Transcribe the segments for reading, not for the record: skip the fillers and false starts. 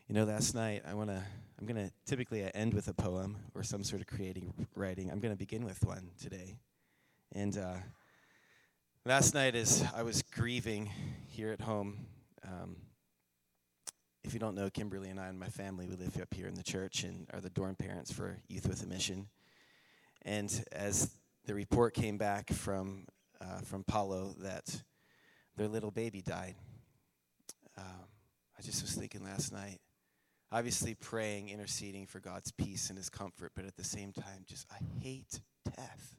Last night I'm gonna typically I end with a poem or some sort of creative writing. I'm gonna begin with one today. And last night, as I was grieving here at home, if you don't know, Kimberly and I and my family, we live up here in the church and are the dorm parents for Youth with a Mission. And as the report came back from Paulo that their little baby died, I just was thinking last night, obviously praying, interceding for God's peace and his comfort, but at the same time, I hate death.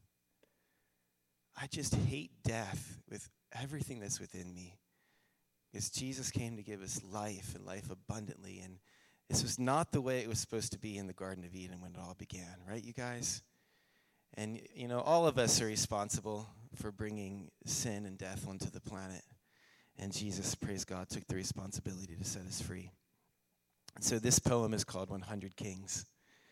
I just hate death with everything that's within me. Because Jesus came to give us life and life abundantly, and this was not the way it was supposed to be in the Garden of Eden when it all began, right, you guys? And, all of us are responsible for bringing sin and death onto the planet. And Jesus, praise God, took the responsibility to set us free. And so this poem is called 100 Kings.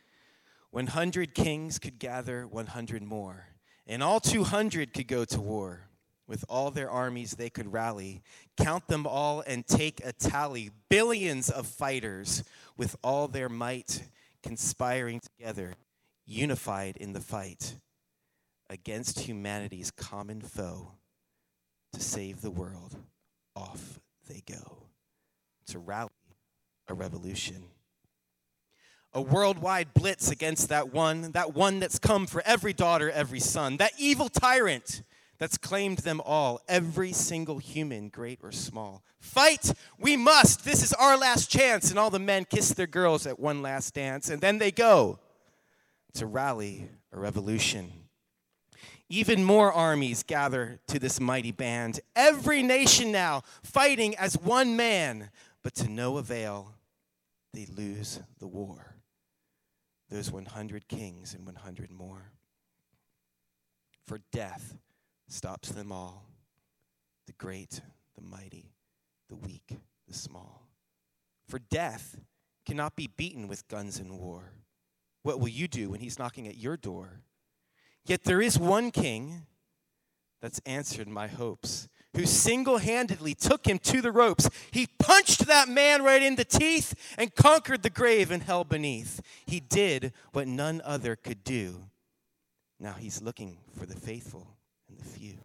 100 kings could gather 100 more, and all 200 could go to war. With all their armies they could rally, count them all and take a tally. Billions of fighters with all their might conspiring together, unified in the fight against humanity's common foe. To save the world, off they go. To rally a revolution. A worldwide blitz against that one that's come for every daughter, every son. That evil tyrant that's claimed them all, every single human, great or small. Fight, we must. This is our last chance. And all the men kiss their girls at one last dance. And then they go to rally a revolution. Even more armies gather to this mighty band. Every nation now fighting as one man. But to no avail, they lose the war. Those 100 kings and 100 more. For death stops them all. The great, the mighty, the weak, the small. For death cannot be beaten with guns and war. What will you do when he's knocking at your door? Yet there is one king that's answered my hopes, who single-handedly took him to the ropes. He punched that man right in the teeth and conquered the grave and hell beneath. He did what none other could do. Now he's looking for the faithful and the few.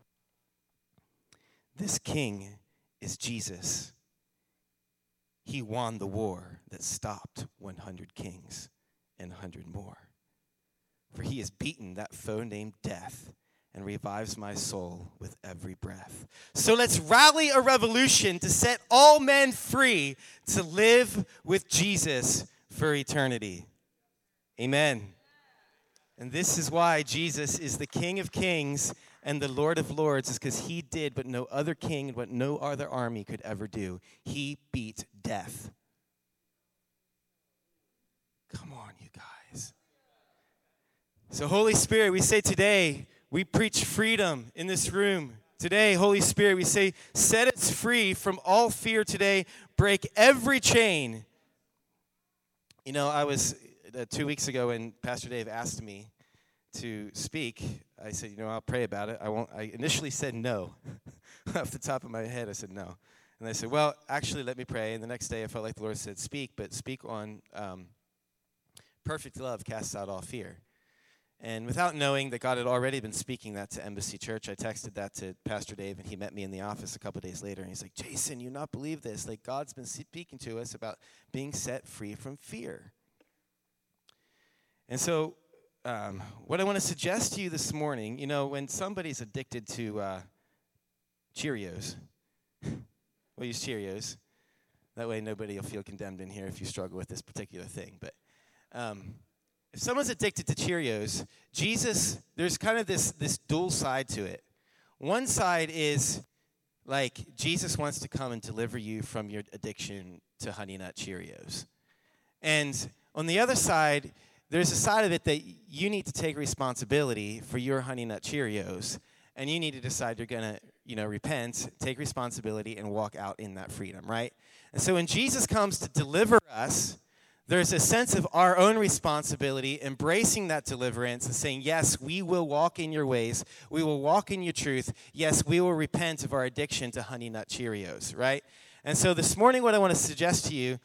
This king is Jesus. He won the war that stopped 100 kings and 100 more. For he has beaten that foe named death and revives my soul with every breath. So let's rally a revolution to set all men free to live with Jesus for eternity. Amen. And this is why Jesus is the King of Kings and the Lord of Lords, is because he did what no other king and what no other army could ever do. He beat death. Come on, you guys. So Holy Spirit, we say today, we preach freedom in this room. Today, Holy Spirit, we say, set us free from all fear today. Break every chain. I was 2 weeks ago when Pastor Dave asked me to speak. I said, I'll pray about it. I initially said no. Off the top of my head, I said no. And I said, well, actually, let me pray. And the next day, I felt like the Lord said, speak, but speak on perfect love casts out all fear. And without knowing that God had already been speaking that to Embassy Church, I texted that to Pastor Dave, and he met me in the office a couple days later, and he's like, Jason, you not believe this? Like, God's been speaking to us about being set free from fear. And so what I want to suggest to you this morning, when somebody's addicted to Cheerios, we'll use Cheerios. That way nobody will feel condemned in here if you struggle with this particular thing. But if someone's addicted to Cheerios, Jesus, there's kind of this dual side to it. One side is like Jesus wants to come and deliver you from your addiction to Honey Nut Cheerios. And on the other side, there's a side of it that you need to take responsibility for your Honey Nut Cheerios, and you need to decide you're going to, repent, take responsibility, and walk out in that freedom, right? And so when Jesus comes to deliver us, there's a sense of our own responsibility, embracing that deliverance and saying, yes, we will walk in your ways. We will walk in your truth. Yes, we will repent of our addiction to Honey Nut Cheerios, right? And so this morning what I want to suggest to you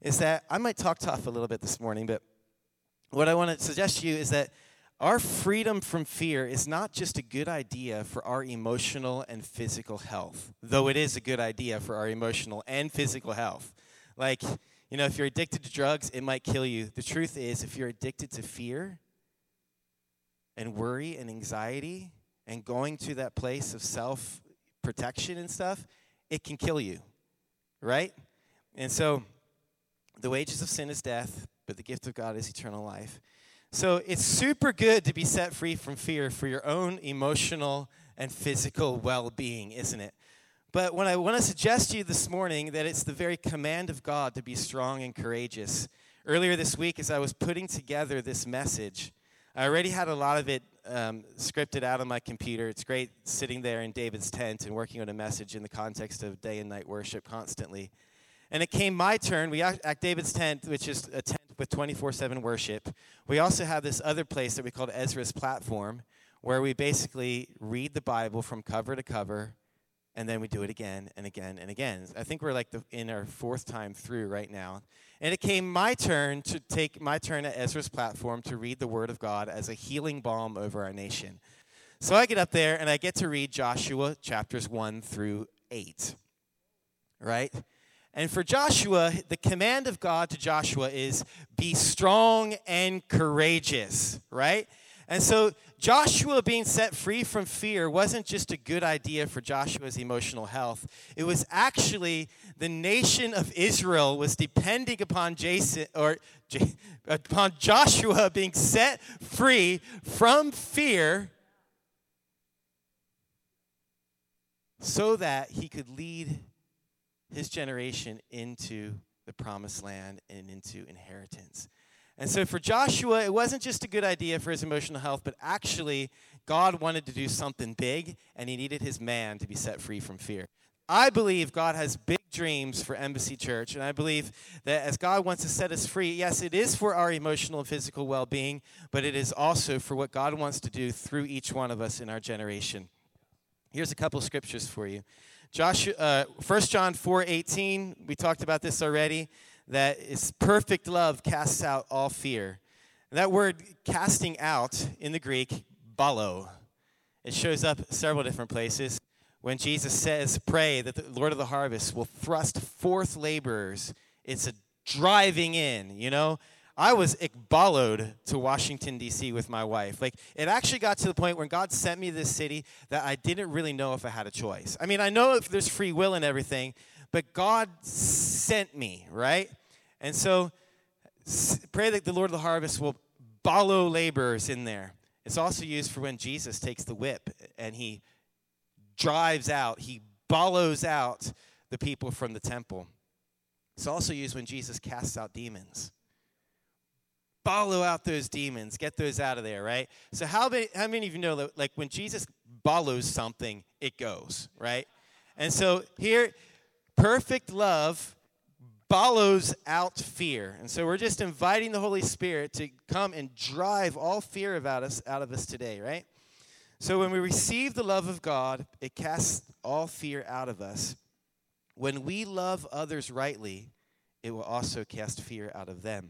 is that I might talk tough a little bit this morning, but what I want to suggest to you is that our freedom from fear is not just a good idea for our emotional and physical health, though it is a good idea for our emotional and physical health. Like, if you're addicted to drugs, it might kill you. The truth is, if you're addicted to fear and worry and anxiety and going to that place of self-protection and stuff, it can kill you, right? And so the wages of sin is death, but the gift of God is eternal life. So it's super good to be set free from fear for your own emotional and physical well-being, isn't it? But when I want to suggest to you this morning that it's the very command of God to be strong and courageous. Earlier this week, as I was putting together this message, I already had a lot of it scripted out on my computer. It's great sitting there in David's tent and working on a message in the context of day and night worship constantly. And it came my turn. We at David's tent, which is a tent with 24/7 worship. We also have this other place that we call Ezra's Platform, where we basically read the Bible from cover to cover, and then we do it again and again and again. I think we're in our fourth time through right now. And it came my turn to take my turn at Ezra's Platform to read the Word of God as a healing balm over our nation. So I get up there, and I get to read Joshua chapters 1 through 8, right? And for Joshua, the command of God to Joshua is, be strong and courageous, right? And so Joshua being set free from fear wasn't just a good idea for Joshua's emotional health. It was actually the nation of Israel was depending upon upon Joshua being set free from fear so that he could lead his generation into the promised land and into inheritance. And so for Joshua, it wasn't just a good idea for his emotional health, but actually God wanted to do something big, and he needed his man to be set free from fear. I believe God has big dreams for Embassy Church, and I believe that as God wants to set us free, yes, it is for our emotional and physical well-being, but it is also for what God wants to do through each one of us in our generation. Here's a couple scriptures for you. 1 John 4:18, we talked about this already, that is perfect love casts out all fear. And that word casting out in the Greek, balo. It shows up several different places. When Jesus says, pray that the Lord of the harvest will thrust forth laborers, it's a driving in, I was ikbaloed to Washington, D.C. with my wife. It actually got to the point when God sent me to this city that I didn't really know if I had a choice. I mean, I know if there's free will and everything, but God sent me, right? And so pray that the Lord of the harvest will balo laborers in there. It's also used for when Jesus takes the whip and he drives out, he ballos out the people from the temple. It's also used when Jesus casts out demons. Follow out those demons. Get those out of there, right? So how many of you know that, when Jesus follows something, it goes, right? And so here, perfect love follows out fear. And so we're just inviting the Holy Spirit to come and drive all fear out of us today, right? So when we receive the love of God, it casts all fear out of us. When we love others rightly, it will also cast fear out of them.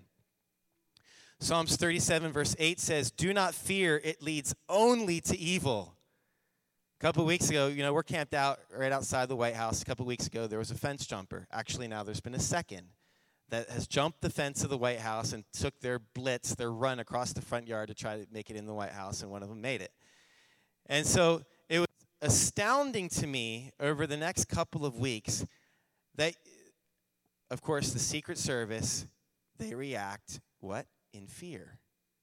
Psalms 37 verse 8 says, do not fear, it leads only to evil. A couple of weeks ago, we're camped out right outside the White House. A couple of weeks ago, there was a fence jumper. Actually, now there's been a second that has jumped the fence of the White House and took their run across the front yard to try to make it in the White House, and one of them made it. And so it was astounding to me over the next couple of weeks that, of course, the Secret Service, they react, what? In fear.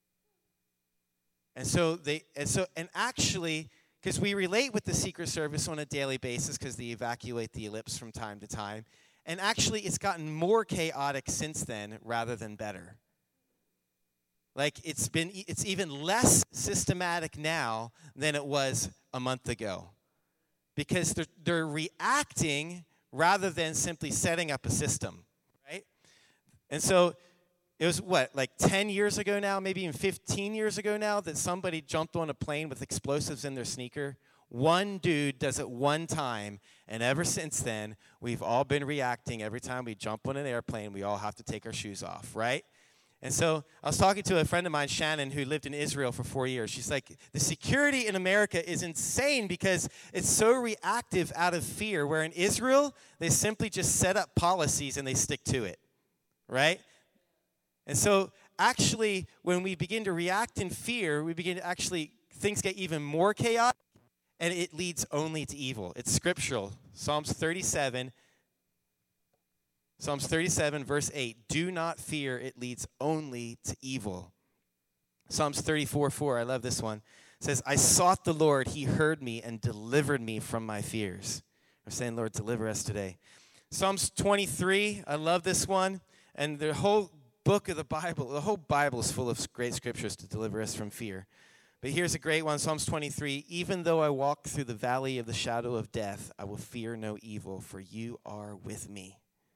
And actually, because we relate with the Secret Service on a daily basis because they evacuate the ellipse from time to time, and actually it's gotten more chaotic since then rather than better. It's even less systematic now than it was a month ago, because they're reacting rather than simply setting up a system, right? And so it was 10 years ago now, maybe even 15 years ago now, that somebody jumped on a plane with explosives in their sneaker, One dude does it one time, and ever since then, we've all been reacting. Every time we jump on an airplane, we all have to take our shoes off, right? And so I was talking to a friend of mine, Shannon, who lived in Israel for 4 years. She's like, the security in America is insane because it's so reactive out of fear, where in Israel, they simply just set up policies and they stick to it, right? And so actually, when we begin to react in fear, we begin to actually, things get even more chaotic, and it leads only to evil. It's scriptural. Psalms 37, verse 8. Do not fear, it leads only to evil. Psalms 34:4, I love this one. It says, I sought the Lord, he heard me and delivered me from my fears. We're saying, Lord, deliver us today. Psalms 23, I love this one. And the whole book of the whole Bible is full of great scriptures to deliver us from fear. But here's a great one, Psalms 23. Even though I walk through the valley of the shadow of death, I will fear no evil, for you are with me.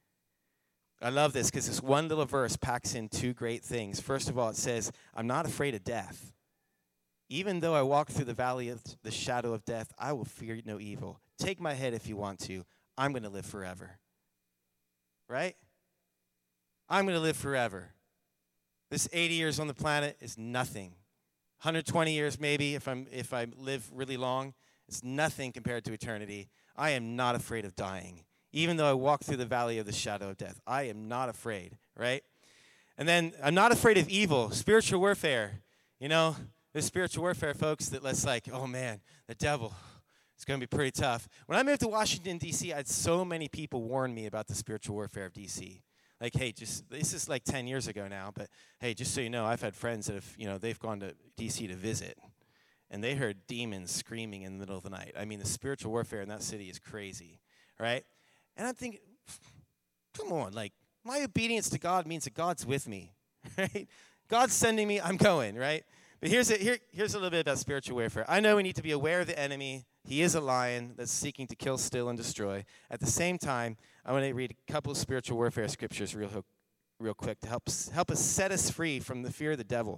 I love this because this one little verse packs in two great things. First of all, it says, I'm not afraid of death. Even though I walk through the valley of the shadow of death, I will fear no evil. Take my head if you want to. I'm going to live forever. Right? I'm going to live forever. This 80 years on the planet is nothing. 120 years maybe if I live really long. It's nothing compared to eternity. I am not afraid of dying. Even though I walk through the valley of the shadow of death, I am not afraid, right? And then I'm not afraid of evil, spiritual warfare. You know, there's spiritual warfare, folks, that's like, oh man, the devil, it's going to be pretty tough. When I moved to Washington, D.C., I had so many people warn me about the spiritual warfare of D.C. Like, hey, this is like 10 years ago now, but hey, just so you know, I've had friends that have, they've gone to D.C. to visit, and they heard demons screaming in the middle of the night. I mean, the spiritual warfare in that city is crazy, right? And I'm thinking, come on, like, my obedience to God means that God's with me, right? God's sending me, I'm going, right? But here's a little bit about spiritual warfare. I know we need to be aware of the enemy. He is a lion that's seeking to kill, steal, and destroy. At the same time, I want to read a couple of spiritual warfare scriptures real quick to help us set us free from the fear of the devil.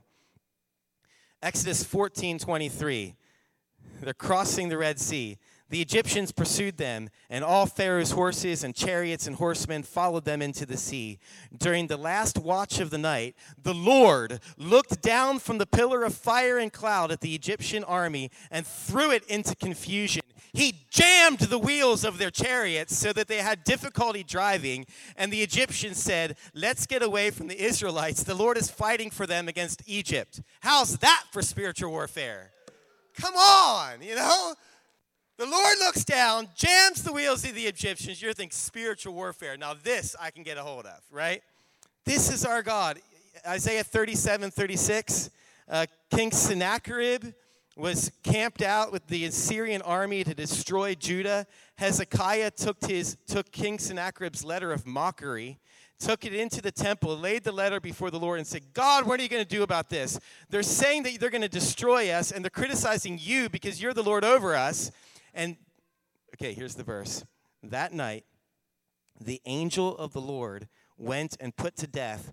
Exodus 14:23. They're crossing the Red Sea. The Egyptians pursued them, and all Pharaoh's horses and chariots and horsemen followed them into the sea. During the last watch of the night, the Lord looked down from the pillar of fire and cloud at the Egyptian army and threw it into confusion. He jammed the wheels of their chariots so that they had difficulty driving, and the Egyptians said, let's get away from the Israelites. The Lord is fighting for them against Egypt. How's that for spiritual warfare? Come on, The Lord looks down, jams the wheels of the Egyptians. You're thinking spiritual warfare. Now this I can get a hold of, right? This is our God. Isaiah 37:36. King Sennacherib was camped out with the Assyrian army to destroy Judah. Hezekiah took King Sennacherib's letter of mockery, took it into the temple, laid the letter before the Lord and said, God, what are you going to do about this? They're saying that they're going to destroy us, and they're criticizing you because you're the Lord over us. And, okay, here's the verse. That night, the angel of the Lord went and put to death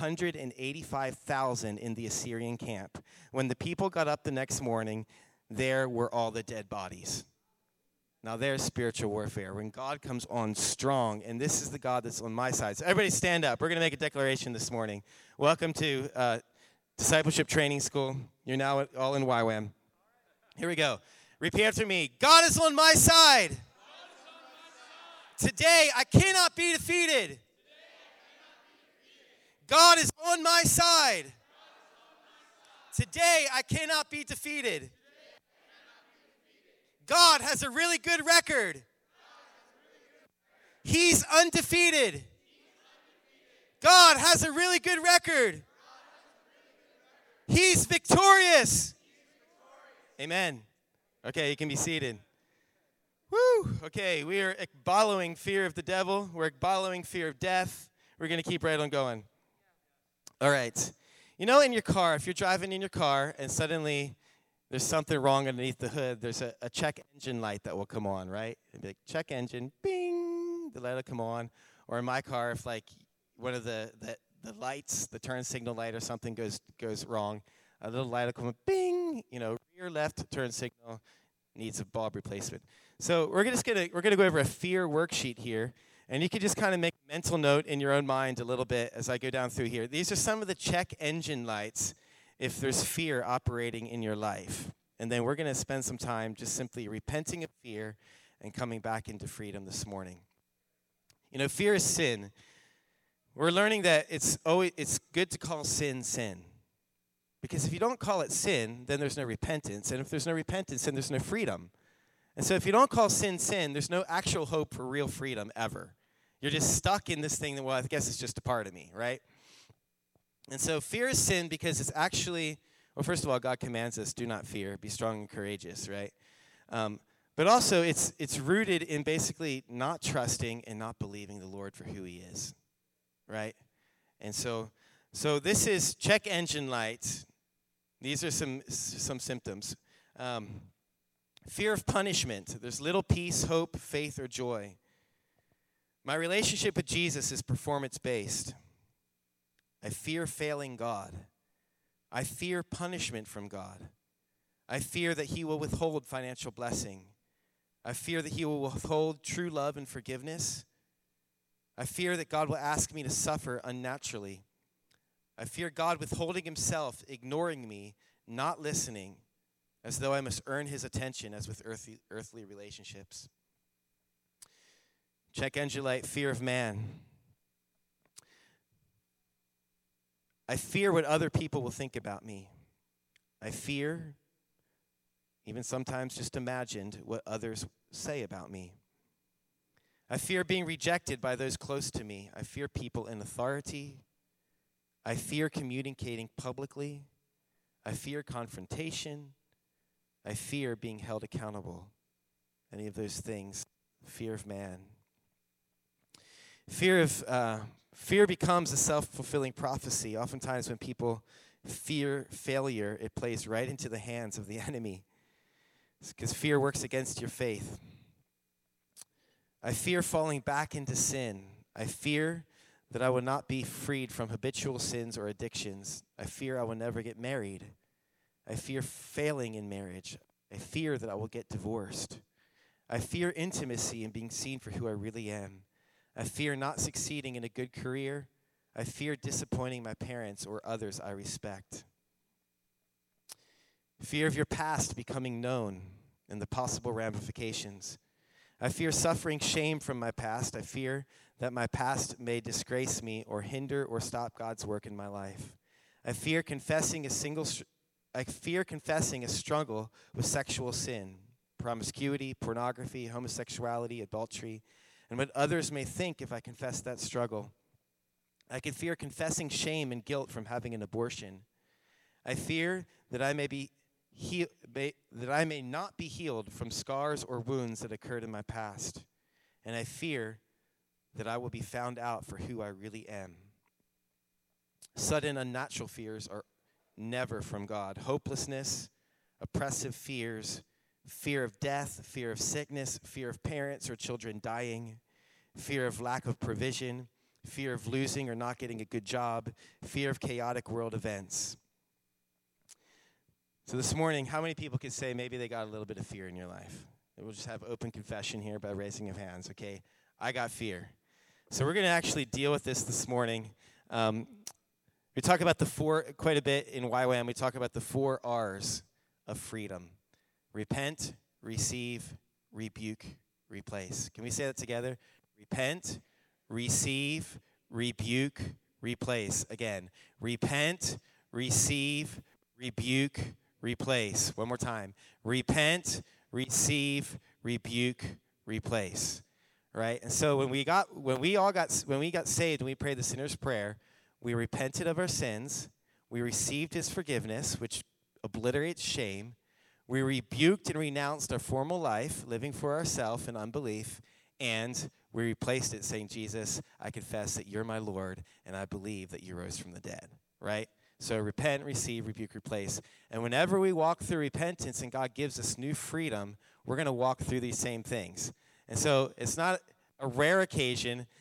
185,000 in the Assyrian camp. When the people got up the next morning, there were all the dead bodies. Now there's spiritual warfare. When God comes on strong, and this is the God that's on my side. So everybody stand up. We're going to make a declaration this morning. Welcome to Discipleship Training School. You're now all in YWAM. Here we go. Repeat after me. God is on my side. Today, I cannot be defeated. God is on my side. Today, I cannot be defeated. God has a really good record. He's undefeated. God has a really good record. He's victorious. Amen. Okay, you can be seated. Woo! Okay, we are following fear of the devil. We're following fear of death. We're going to keep right on going. All right. In your car, if you're driving in your car and suddenly there's something wrong underneath the hood, there's a check engine light that will come on, right? It'll be like, check engine, bing, the light will come on. Or in my car, if like one of the lights, the turn signal light or something goes wrong, a little light will come on, bing, rear left turn signal, needs a bulb replacement. So we're gonna go over a fear worksheet here, and you can just kind of make a mental note in your own mind a little bit as I go down through here. These are some of the check engine lights if there's fear operating in your life. And then we're going to spend some time just simply repenting of fear and coming back into freedom this morning. You know, fear is sin. We're learning that it's good to call sin, sin. Because if you don't call it sin, then there's no repentance. And if there's no repentance, then there's no freedom. And so if you don't call sin, sin, there's no actual hope for real freedom ever. You're just stuck in this thing that, well, I guess it's just a part of me, right? And so fear is sin because it's actually, well, first of all, God commands us, do not fear, be strong and courageous, right? But also it's rooted in basically not trusting and not believing the Lord for who he is, right? And so this is check engine light. These are some symptoms. Fear of punishment. There's little peace, hope, faith, or joy. My relationship with Jesus is performance-based. I fear failing God. I fear punishment from God. I fear that he will withhold financial blessing. I fear that he will withhold true love and forgiveness. I fear that God will ask me to suffer unnaturally. I fear God withholding himself, ignoring me, not listening, as though I must earn his attention as with earthly relationships. Check engine light, fear of man. I fear what other people will think about me. I fear, even sometimes just imagined, what others say about me. I fear being rejected by those close to me. I fear people in authority. I fear communicating publicly. I fear confrontation. I fear being held accountable. Any of those things. Fear of man. Fear becomes a self-fulfilling prophecy. Oftentimes when people fear failure, it plays right into the hands of the enemy. Because fear works against your faith. I fear falling back into sin. I fear that I will not be freed from habitual sins or addictions. I fear I will never get married. I fear failing in marriage. I fear that I will get divorced. I fear intimacy and being seen for who I really am. I fear not succeeding in a good career. I fear disappointing my parents or others I respect. Fear of your past becoming known and the possible ramifications. I fear suffering shame from my past. I fear that my past may disgrace me or hinder or stop God's work in my life. I fear confessing a struggle with sexual sin, promiscuity, pornography, homosexuality, adultery, and what others may think if I confess that struggle. I can fear confessing shame and guilt from having an abortion. I fear that I may not be healed from scars or wounds that occurred in my past. And I fear that I will be found out for who I really am. Sudden unnatural fears are never from God. Hopelessness, oppressive fears, fear of death, fear of sickness, fear of parents or children dying, fear of lack of provision, fear of losing or not getting a good job, fear of chaotic world events. So this morning, how many people could say maybe they got a little bit of fear in your life? We'll just have open confession here by raising of hands, okay? I got fear. So we're going to actually deal with this morning. We talk about quite a bit in YWAM. We talk about the 4 R's of freedom. Repent, receive, rebuke, replace. Can we say that together? Repent, receive, rebuke, replace. Again, repent, receive, rebuke, replace. One more time. Repent, receive, rebuke, replace. Right? And so when we got saved and we prayed the sinner's prayer, we repented of our sins, we received his forgiveness, which obliterates shame. We rebuked and renounced our former life, living for ourselves in unbelief, and we replaced it saying, Jesus, I confess that you're my Lord, and I believe that you rose from the dead, right? So repent, receive, rebuke, replace. And whenever we walk through repentance and God gives us new freedom, we're going to walk through these same things. And so it's not a rare occasion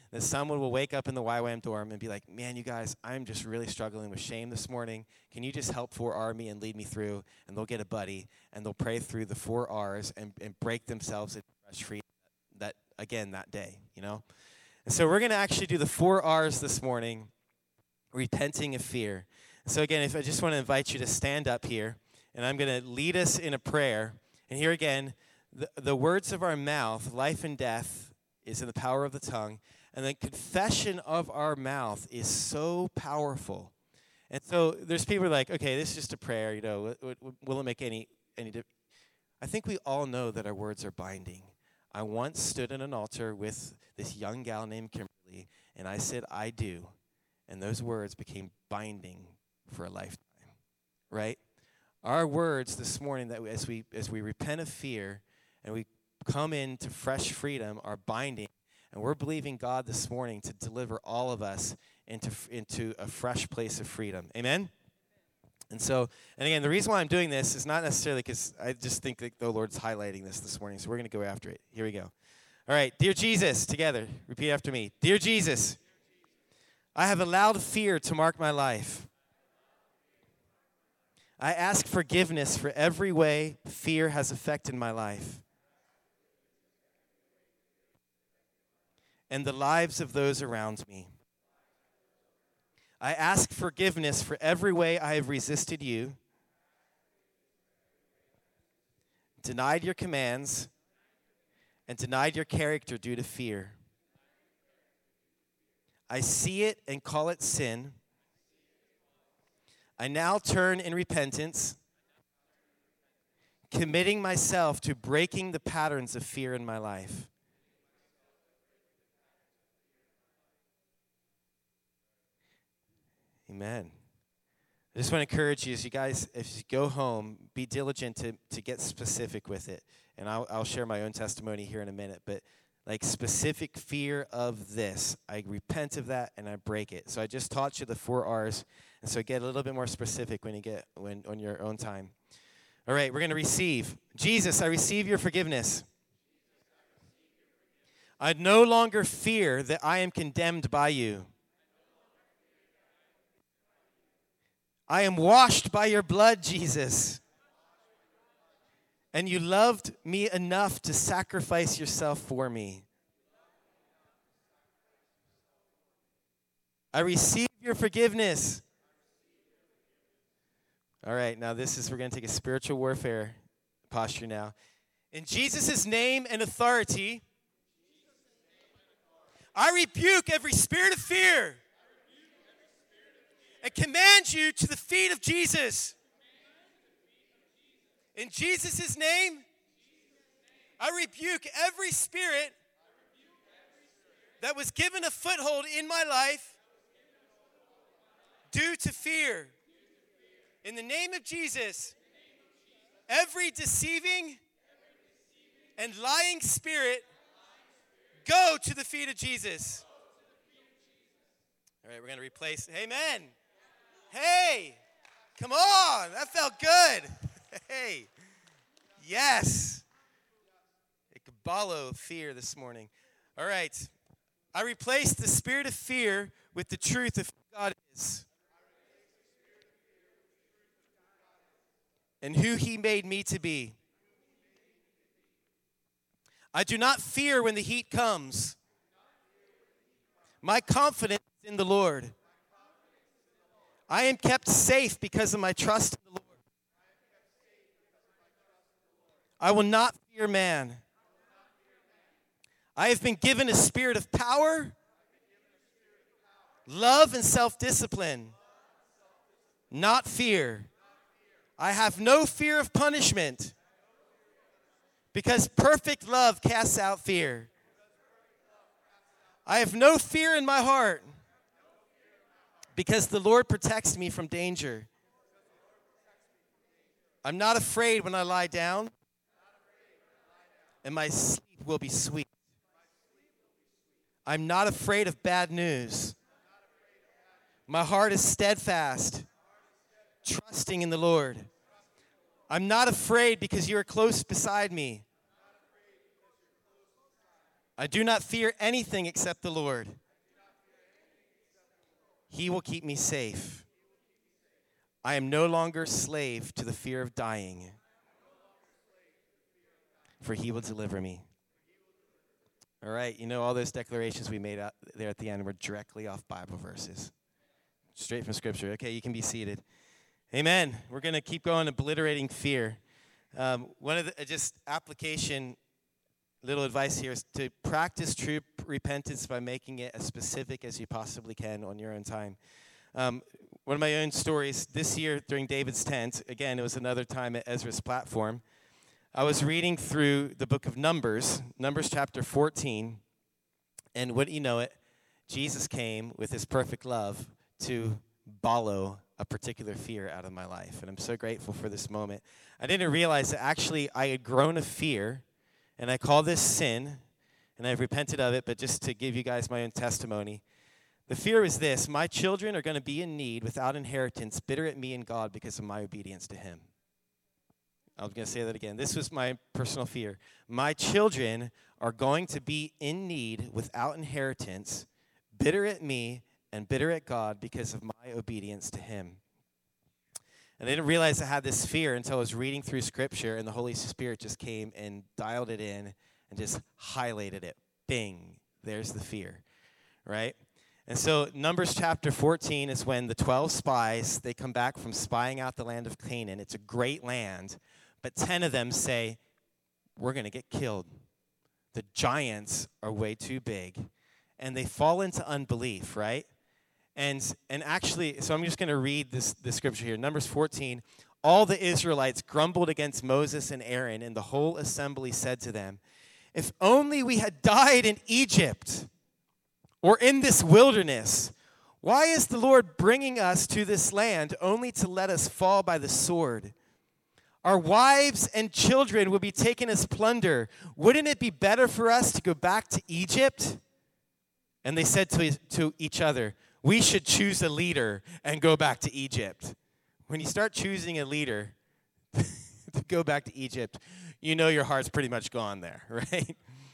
that someone will wake up in the YWAM dorm and be like, man, you guys, I'm just really struggling with shame this morning. Can you just help 4R me and lead me through? And they'll get a buddy, and they'll pray through the 4 R's and break themselves into fresh freedom that day, you know? And so we're going to actually do the 4 R's this morning, repenting of fear. So again, if I just want to invite you to stand up here, and I'm going to lead us in a prayer. And here again, the words of our mouth, life and death, is in the power of the tongue. And the confession of our mouth is so powerful. And so there's people who are like, okay, this is just a prayer, you know, will it make any difference? I think we all know that our words are binding. I once stood at an altar with this young gal named Kimberly, and I said, I do. And those words became binding for a lifetime, right? Our words this morning, that as we repent of fear and we come into fresh freedom, are binding, and we're believing God this morning to deliver all of us into a fresh place of freedom. Amen? And again, the reason why I'm doing this is not necessarily because I just think that the Lord's highlighting this morning, so we're going to go after it. Here we go. All right, dear Jesus, together, repeat after me. Dear Jesus, I have allowed fear to mark my life. I ask forgiveness for every way fear has affected my life and the lives of those around me. I ask forgiveness for every way I have resisted you, denied your commands, and denied your character due to fear. I see it and call it sin. I now turn in repentance, committing myself to breaking the patterns of fear in my life. Amen. I just want to encourage you, as you guys, if you go home, be diligent to get specific with it. And I'll share my own testimony here in a minute, but like specific fear of this, I repent of that and I break it. So I just taught you the 4 R's. And so get a little bit more specific on your own time. All right, we're going to receive. Jesus, I receive your forgiveness. I no longer fear that I am condemned by you. I am washed by your blood, Jesus. And you loved me enough to sacrifice yourself for me. I receive your forgiveness. All right, now we're going to take a spiritual warfare posture now. In Jesus' name and authority, I rebuke every spirit of fear and command you to the feet of Jesus. In Jesus' name, I rebuke every spirit that was given a foothold in my life due to fear. In the name of Jesus, every deceiving and lying spirit, go to the feet of Jesus. All right, we're going to replace. Amen. Hey, come on. That felt good. Hey, yes. A kabalo of fear this morning. All right. I replaced the spirit of fear with the truth of who God is and who he made me to be. I do not fear when the heat comes. My confidence is in the Lord. I am kept safe because of my trust in the Lord. I will not fear man. I have been given a spirit of power, love, and self-discipline, not fear. I have no fear of punishment because perfect love casts out fear. I have no fear in my heart because the Lord protects me from danger. I'm not afraid when I lie down, and my sleep will be sweet. I'm not afraid of bad news. My heart is steadfast, trusting in the Lord. I'm not afraid because you are close beside me. I do not fear anything except the Lord. He will keep me safe. I am no longer slave to the fear of dying, for he will deliver me. All right, you know, all those declarations we made out there at the end were directly off Bible verses, straight from Scripture. Okay, you can be seated. Amen. We're going to keep going, obliterating fear. One of the just application, little advice here is to practice true repentance by making it as specific as you possibly can on your own time. One of my own stories, this year during David's tent, again, it was another time at Ezra's platform, I was reading through the book of Numbers chapter 14, and wouldn't you know it, Jesus came with his perfect love to bollow a particular fear out of my life, and I'm so grateful for this moment. I didn't realize that actually I had grown a fear, and I call this sin, and I've repented of it, but just to give you guys my own testimony, the fear is this: my children are going to be in need without inheritance, bitter at me and God because of my obedience to him. I'm going to say that again. This was my personal fear. My children are going to be in need without inheritance, bitter at me and bitter at God because of my obedience to him. And I didn't realize I had this fear until I was reading through Scripture, and the Holy Spirit just came and dialed it in and just highlighted it. Bing, there's the fear, right? And so Numbers chapter 14 is when the 12 spies, they come back from spying out the land of Canaan. It's a great land, but 10 of them say, we're going to get killed. The giants are way too big. And they fall into unbelief, right? And actually, so I'm just going to read this scripture here. Numbers 14, all the Israelites grumbled against Moses and Aaron, and the whole assembly said to them, if only we had died in Egypt or in this wilderness. Why is the Lord bringing us to this land only to let us fall by the sword? Our wives and children will be taken as plunder. Wouldn't it be better for us to go back to Egypt? And they said to each other, we should choose a leader and go back to Egypt. When you start choosing a leader to go back to Egypt, you know your heart's pretty much gone there, right?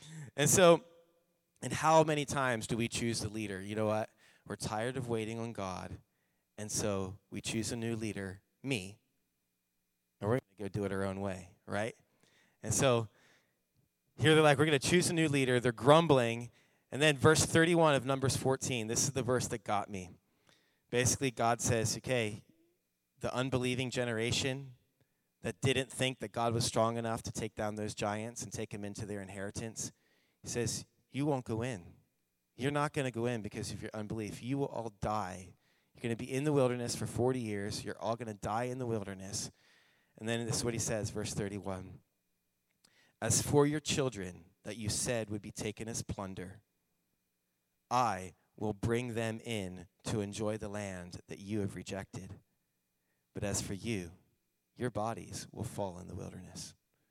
And how many times do we choose the leader? You know what? We're tired of waiting on God, and so we choose a new leader, me, and we're going to go do it our own way, right? And so here they're like, we're going to choose a new leader. They're grumbling. And then verse 31 of Numbers 14, this is the verse that got me. Basically, God says, okay, the unbelieving generation that didn't think that God was strong enough to take down those giants and take them into their inheritance, he says, you won't go in. You're not going to go in because of your unbelief. You will all die. You're going to be in the wilderness for 40 years. You're all going to die in the wilderness. And then this is what he says, verse 31. As for your children that you said would be taken as plunder, I will bring them in to enjoy the land that you have rejected. But as for you, your bodies will fall in the wilderness.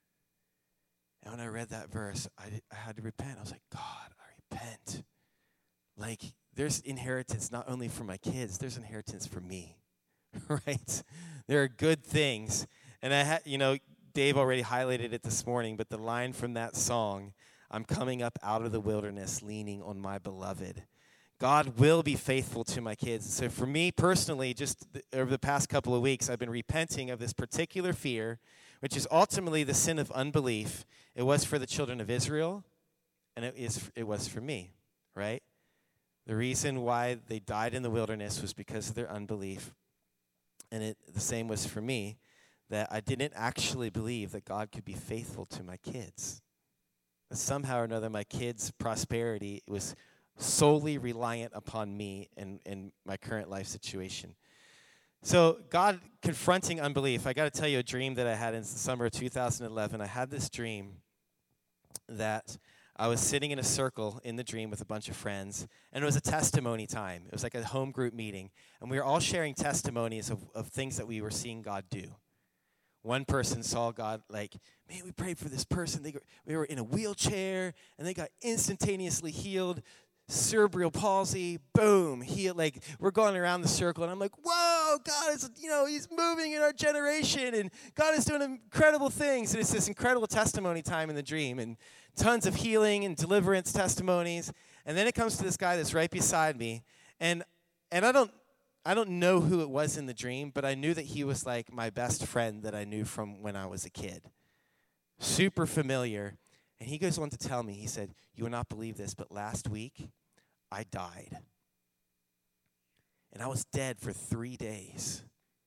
And when I read that verse, I had to repent. I was like, God, I repent. Like, there's inheritance not only for my kids, there's inheritance for me, right? There are good things. And I had, Dave already highlighted it this morning, but the line from that song, I'm coming up out of the wilderness, leaning on my beloved. God will be faithful to my kids. So for me personally, just over the past couple of weeks, I've been repenting of this particular fear, which is ultimately the sin of unbelief. It was for the children of Israel, and it was for me, right? The reason why they died in the wilderness was because of their unbelief. And the same was for me, that I didn't actually believe that God could be faithful to my kids. That somehow or another, my kids' prosperity was solely reliant upon me and my current life situation. So God confronting unbelief. I got to tell you a dream that I had in the summer of 2011. I had this dream that I was sitting in a circle in the dream with a bunch of friends, and it was a testimony time. It was like a home group meeting, and we were all sharing testimonies of things that we were seeing God do. One person saw God like, man, we prayed for this person. We were in a wheelchair, and they got instantaneously healed. Cerebral palsy, boom, healed. Like, we're going around the circle, and I'm like, whoa, God is, he's moving in our generation, and God is doing incredible things. And it's this incredible testimony time in the dream, and tons of healing and deliverance testimonies. And then it comes to this guy that's right beside me, and I don't don't know who it was in the dream, but I knew that he was like my best friend that I knew from when I was a kid. Super familiar. And he goes on to tell me, he said, "You will not believe this, but last week I died. And I was dead for 3 days.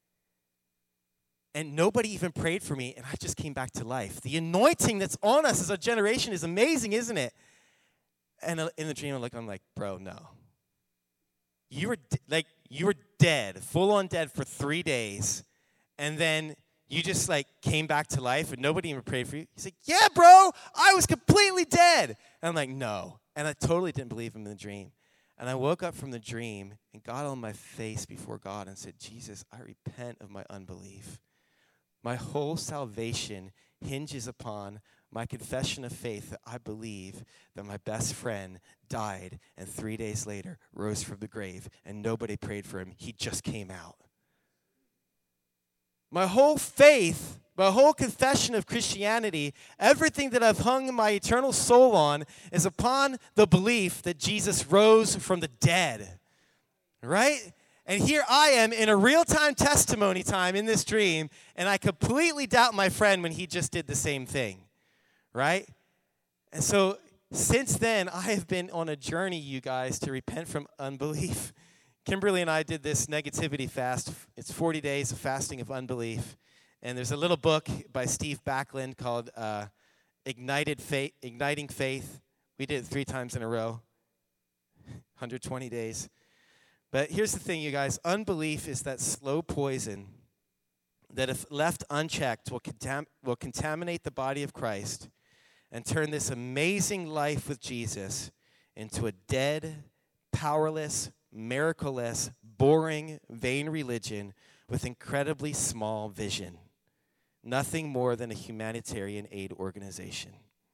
And nobody even prayed for me, and I just came back to life." The anointing that's on us as a generation is amazing, isn't it? And in the dream, I'm like, "Bro, no. You were dead, full on dead for 3 days, and then you just like came back to life and nobody even prayed for you." He's like, "Yeah, bro, I was completely dead." And I'm like, "No." And I totally didn't believe him in the dream. And I woke up from the dream and got on my face before God and said, "Jesus, I repent of my unbelief. My whole salvation hinges upon my confession of faith that I believe that my best friend died and 3 days later rose from the grave and nobody prayed for him. He just came out." My whole faith, my whole confession of Christianity, everything that I've hung my eternal soul on is upon the belief that Jesus rose from the dead, right? And here I am in a real-time testimony time in this dream, and I completely doubt my friend when he just did the same thing, right? And so since then, I have been on a journey, you guys, to repent from unbelief. Kimberly and I did this negativity fast. It's 40 days of fasting of unbelief. And there's a little book by Steve Backlund called Igniting Faith. We did it 3 times in a row, 120 days. But here's the thing, you guys. Unbelief is that slow poison that, if left unchecked, will contaminate the body of Christ and turn this amazing life with Jesus into a dead, powerless, miraculous, boring, vain religion with incredibly small vision. Nothing more than a humanitarian aid organization.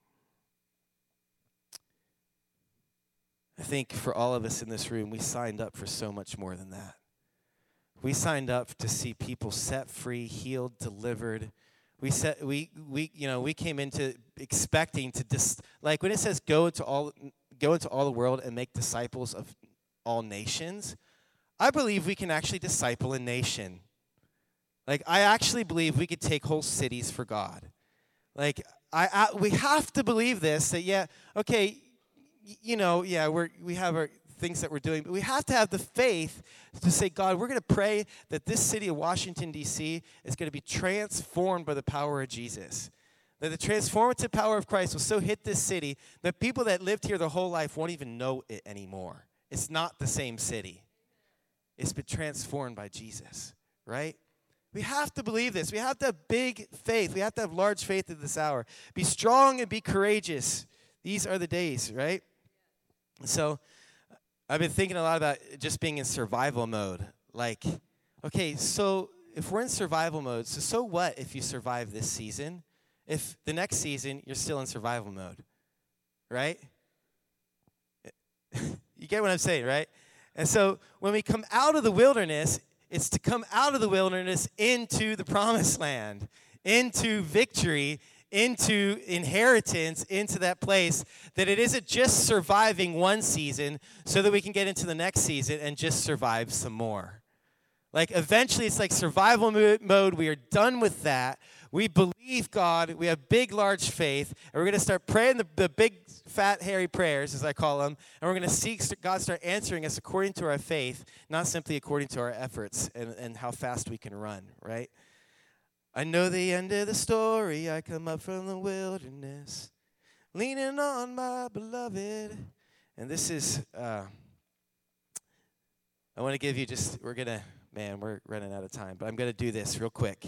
I think for all of us in this room, we signed up for so much more than that. We signed up to see people set free, healed, delivered. We came into expecting to like when it says go into all the world and make disciples of all nations, I believe we can actually disciple a nation. Like, I actually believe we could take whole cities for God. Like, we have to believe this, that, we have our things that we're doing, but we have to have the faith to say, God, we're going to pray that this city of Washington, D.C. is going to be transformed by the power of Jesus. That the transformative power of Christ will so hit this city that people that lived here their whole life won't even know it anymore. It's not the same city. It's been transformed by Jesus, right? We have to believe this. We have to have big faith. We have to have large faith at this hour. Be strong and be courageous. These are the days, right? So I've been thinking a lot about just being in survival mode. Like, okay, so if we're in survival mode, so what if you survive this season? If the next season you're still in survival mode, right? You get what I'm saying, right? And so when we come out of the wilderness, it's to come out of the wilderness into the promised land, into victory, into inheritance, into that place that it isn't just surviving one season so that we can get into the next season and just survive some more. Like, eventually it's like survival mode. We are done with that. We believe God. We have big, large faith. And we're going to start praying the big, fat, hairy prayers, as I call them. And we're going to see God start answering us according to our faith, not simply according to our efforts and how fast we can run, right? I know the end of the story. I come up from the wilderness, leaning on my beloved. And this is, I want to give you we're running out of time, but I'm going to do this real quick.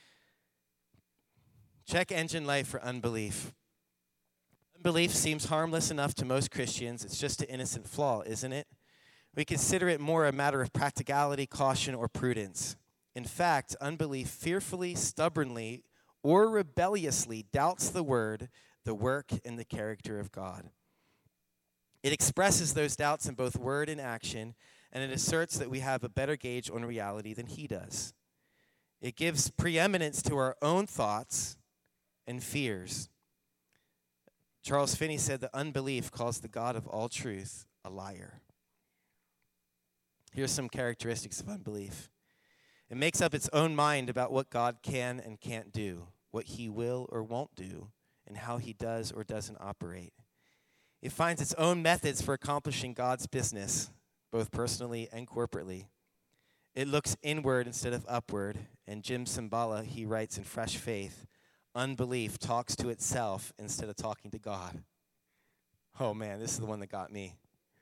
Check engine light for unbelief. Unbelief seems harmless enough to most Christians. It's just an innocent flaw, isn't it? We consider it more a matter of practicality, caution, or prudence. In fact, unbelief fearfully, stubbornly, or rebelliously doubts the word, the work, and the character of God. It expresses those doubts in both word and action, and it asserts that we have a better gauge on reality than he does. It gives preeminence to our own thoughts and fears. Charles Finney said that unbelief calls the God of all truth a liar. Here's some characteristics of unbelief. It makes up its own mind about what God can and can't do, what he will or won't do, and how he does or doesn't operate. It finds its own methods for accomplishing God's business, both personally and corporately. It looks inward instead of upward, and Jim Cymbala, he writes in Fresh Faith, unbelief talks to itself instead of talking to God. Oh man, this is the one that got me.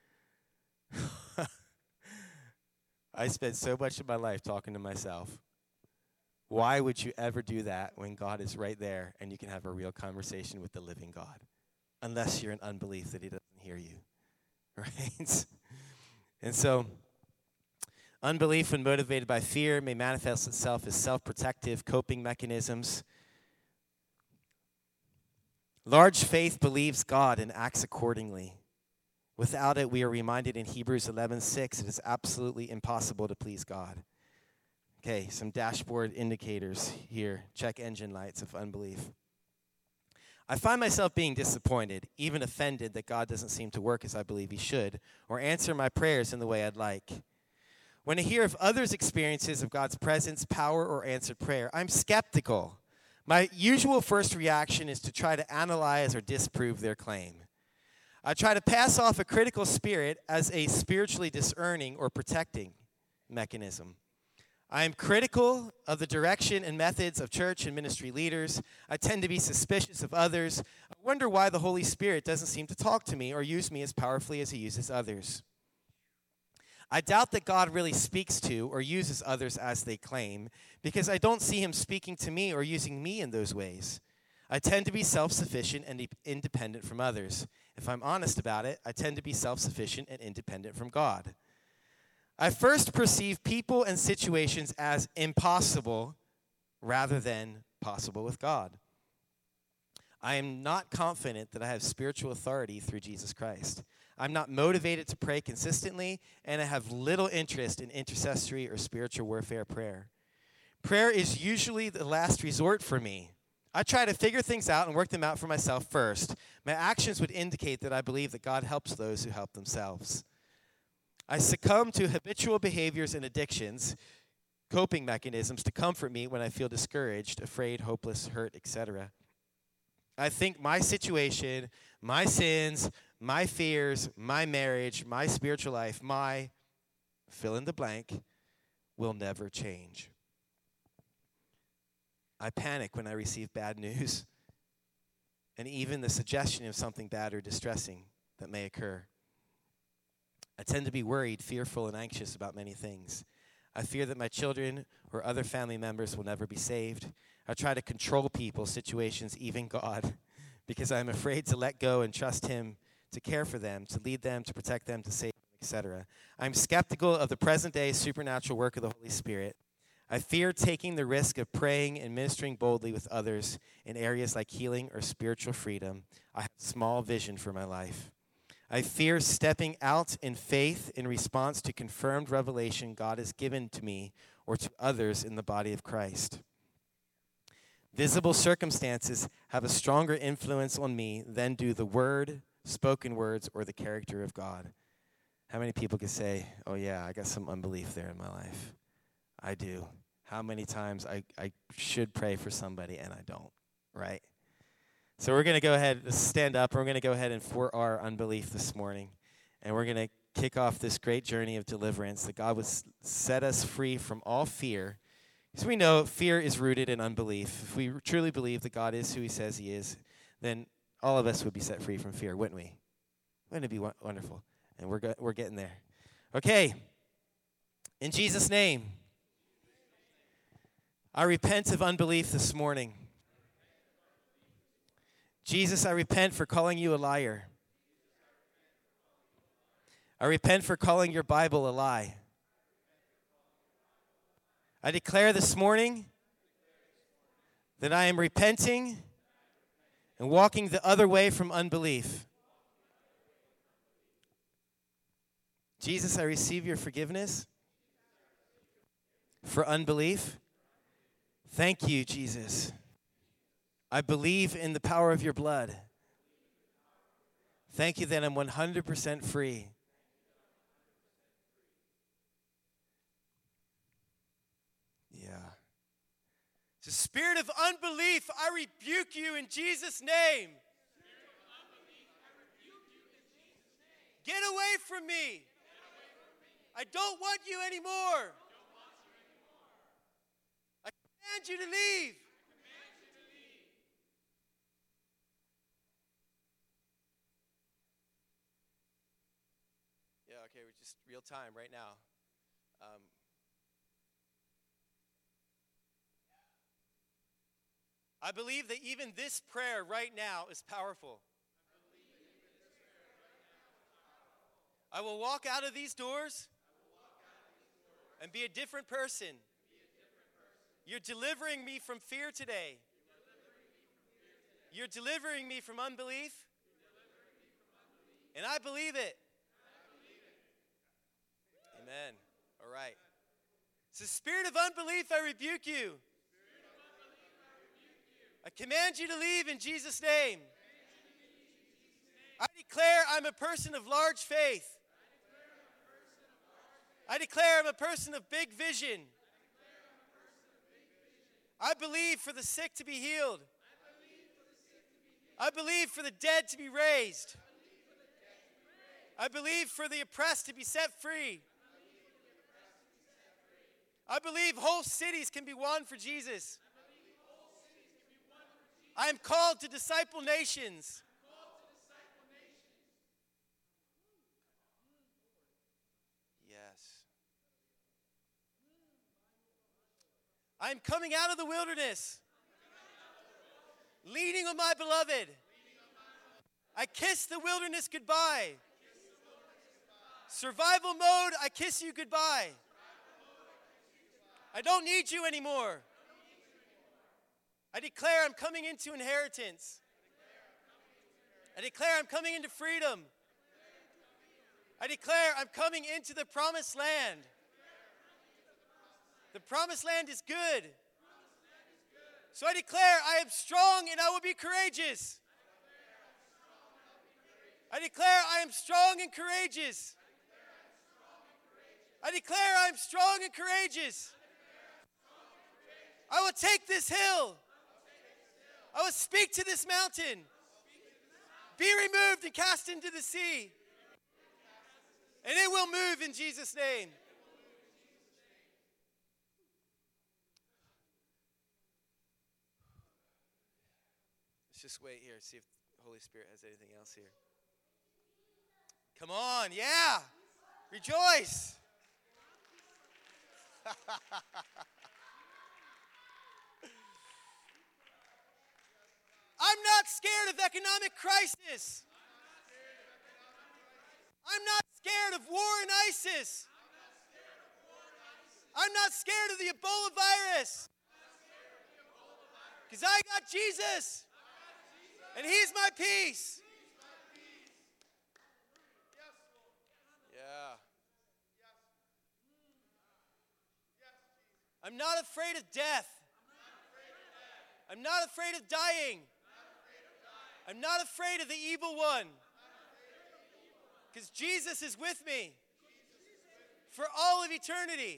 I spent so much of my life talking to myself. Why would you ever do that when God is right there and you can have a real conversation with the living God? Unless you're in unbelief that he doesn't hear you, right? And so, unbelief, when motivated by fear, may manifest itself as self-protective coping mechanisms. Large faith believes God and acts accordingly. Without it, we are reminded in Hebrews 11:6, it is absolutely impossible to please God. Okay, some dashboard indicators here, check engine lights of unbelief. I find myself being disappointed, even offended that God doesn't seem to work as I believe he should, or answer my prayers in the way I'd like. When I hear of others' experiences of God's presence, power, or answered prayer, I'm skeptical. My usual first reaction is to try to analyze or disprove their claim. I try to pass off a critical spirit as a spiritually discerning or protecting mechanism. I am critical of the direction and methods of church and ministry leaders. I tend to be suspicious of others. I wonder why the Holy Spirit doesn't seem to talk to me or use me as powerfully as he uses others. I doubt that God really speaks to or uses others as they claim because I don't see him speaking to me or using me in those ways. I tend to be self-sufficient and independent from others. If I'm honest about it, I tend to be self-sufficient and independent from God. I first perceive people and situations as impossible rather than possible with God. I am not confident that I have spiritual authority through Jesus Christ. I'm not motivated to pray consistently, and I have little interest in intercessory or spiritual warfare prayer. Prayer is usually the last resort for me. I try to figure things out and work them out for myself first. My actions would indicate that I believe that God helps those who help themselves. I succumb to habitual behaviors and addictions, coping mechanisms to comfort me when I feel discouraged, afraid, hopeless, hurt, etc. I think my situation, my sins, my fears, my marriage, my spiritual life, my fill in the blank will never change. I panic when I receive bad news and even the suggestion of something bad or distressing that may occur. I tend to be worried, fearful, and anxious about many things. I fear that my children or other family members will never be saved. I try to control people, situations, even God, because I'm afraid to let go and trust him to care for them, to lead them, to protect them, to save them, etc. I'm skeptical of the present-day supernatural work of the Holy Spirit. I fear taking the risk of praying and ministering boldly with others in areas like healing or spiritual freedom. I have small vision for my life. I fear stepping out in faith in response to confirmed revelation God has given to me or to others in the body of Christ. Visible circumstances have a stronger influence on me than do the word, spoken words, or the character of God. How many people could say, oh yeah, I got some unbelief there in my life? I do. How many times I should pray for somebody and I don't, right? So we're going to go ahead, let's stand up, and we're going to go ahead and for our unbelief this morning. And we're going to kick off this great journey of deliverance, that God would set us free from all fear. Because we know fear is rooted in unbelief. If we truly believe that God is who he says he is, then all of us would be set free from fear, wouldn't we? Wouldn't it be wonderful? And we're getting there. Okay. In Jesus' name, I repent of unbelief this morning. Jesus, I repent for calling you a liar. I repent for calling your Bible a lie. I declare this morning that I am repenting and walking the other way from unbelief. Jesus, I receive your forgiveness for unbelief. Thank you, Jesus. I believe in the power of your blood. Thank you that I'm 100% free. So spirit of unbelief, I rebuke you in Jesus' name. Get away from me. I don't want you anymore. I command you to leave. Yeah, okay, we're just real time right now. I believe that even this prayer right now is powerful. I will walk out of these doors and be a different person. You're delivering me from fear today. You're delivering me from unbelief. And I believe it. Amen. All right. So, spirit of unbelief, I rebuke you. I command you to leave in Jesus' name. I declare I'm a person of large faith. I declare I'm a person of big vision. I believe for the sick to be healed. I believe for the dead to be raised. I believe for the oppressed to be set free. I believe whole cities can be won for Jesus. I am called to disciple nations. Yes. I am coming out of the wilderness, leaning on my beloved. I kiss the wilderness goodbye. Survival mode, I kiss you goodbye. I don't need you anymore. I declare I'm coming into inheritance. I declare I'm coming into freedom. I declare I'm coming into the promised land. The promised land is good. So I declare I am strong and I will be courageous. I declare I am strong and courageous. I declare I am strong and courageous. I will take this hill. I will speak to this mountain. Be removed and cast into the sea. And it will move in Jesus' name. Let's just wait here, see if the Holy Spirit has anything else here. Come on, yeah. Rejoice. I'm not scared of economic crisis. I'm not scared of war and ISIS. I'm not scared of the Ebola virus. Because I got Jesus. And He's my peace. Yeah. I'm not afraid of death. I'm not afraid of dying. I'm not afraid of the evil one. Because Jesus is with me for all of eternity.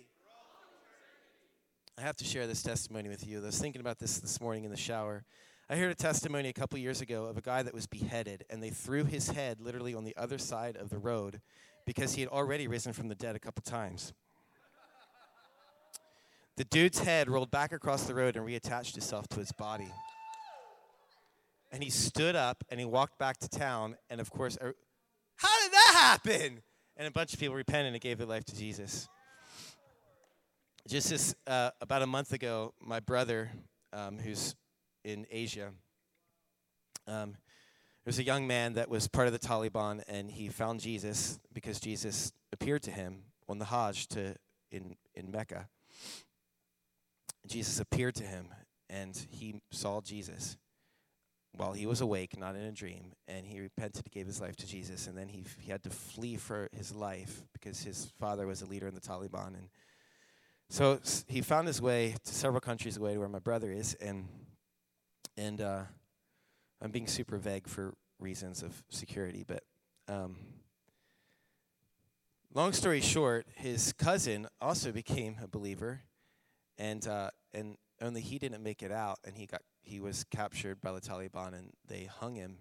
I have to share this testimony with you. I was thinking about this morning in the shower. I heard a testimony a couple years ago of a guy that was beheaded, and they threw his head literally on the other side of the road because he had already risen from the dead a couple times. The dude's head rolled back across the road and reattached itself to his body. And he stood up and he walked back to town, and of course, how did that happen? And a bunch of people repented and gave their life to Jesus. Just about a month ago, my brother, who's in Asia, there's a young man that was part of the Taliban, and he found Jesus because Jesus appeared to him on the Hajj in Mecca. Jesus appeared to him, and he saw Jesus while he was awake, not in a dream, and he repented and gave his life to Jesus, and then he had to flee for his life because his father was a leader in the Taliban, and so he found his way to several countries away to where my brother is, and I'm being super vague for reasons of security, but long story short, his cousin also became a believer, and only he didn't make it out, and he was captured by the Taliban, and they hung him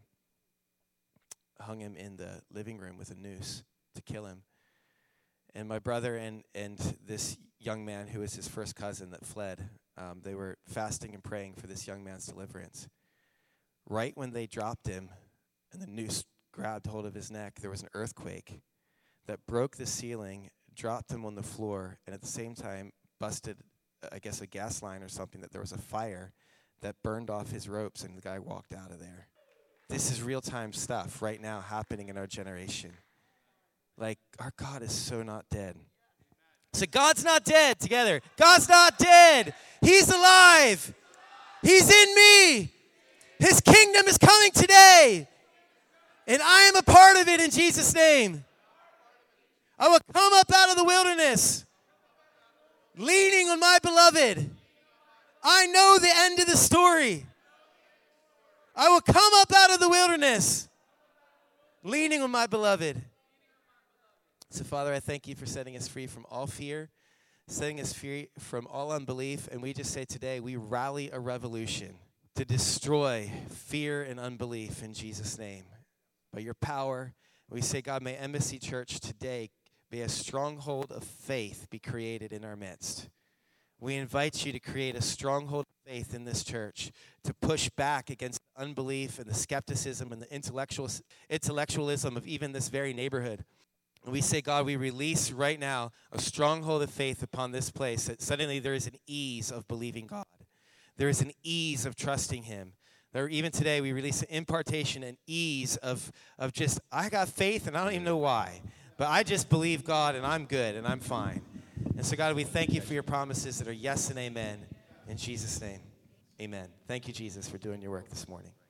in the living room with a noose to kill him. And my brother and this young man who was his first cousin that fled, they were fasting and praying for this young man's deliverance. Right when they dropped him and the noose grabbed hold of his neck, there was an earthquake that broke the ceiling, dropped him on the floor, and at the same time busted, I guess, a gas line or something, that there was a fire that burned off his ropes, and the guy walked out of there. This is real-time stuff right now happening in our generation. Like, our God is so not dead. So God's not dead together. God's not dead. He's alive. He's in me. His kingdom is coming today. And I am a part of it in Jesus' name. I will come up out of the wilderness, leaning on my beloved. I know the end of the story. I will come up out of the wilderness, leaning on my beloved. So, Father, I thank you for setting us free from all fear, setting us free from all unbelief. And we just say today, we rally a revolution to destroy fear and unbelief in Jesus' name. By your power, we say, God, may Embassy Church today be a stronghold of faith be created in our midst. We invite you to create a stronghold of faith in this church, to push back against unbelief and the skepticism and the intellectualism of even this very neighborhood. And we say, God, we release right now a stronghold of faith upon this place, that suddenly there is an ease of believing God. There is an ease of trusting him. There, even today, we release an impartation and ease of just, I got faith and I don't even know why, but I just believe God and I'm good and I'm fine. And so, God, we thank you for your promises that are yes and amen. In Jesus' name, amen. Thank you, Jesus, for doing your work this morning.